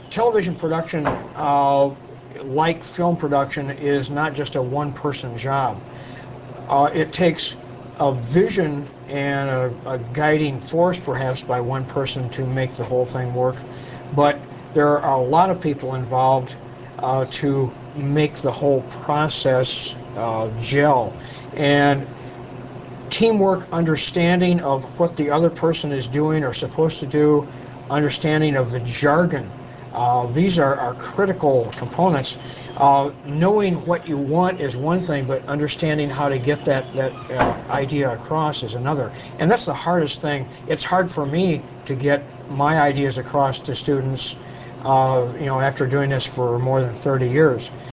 television production, like film production, is not just a one-person job. It takes a vision and a guiding force, perhaps, by one person to make the whole thing work. But there are a lot of people involved to make the whole process gel. And teamwork, understanding of what the other person is doing or supposed to do, understanding of the jargon. These are critical components. Knowing what you want is one thing, but understanding how to get that idea across is another. And that's the hardest thing. It's hard for me to get my ideas across to students, after doing this for more than 30 years.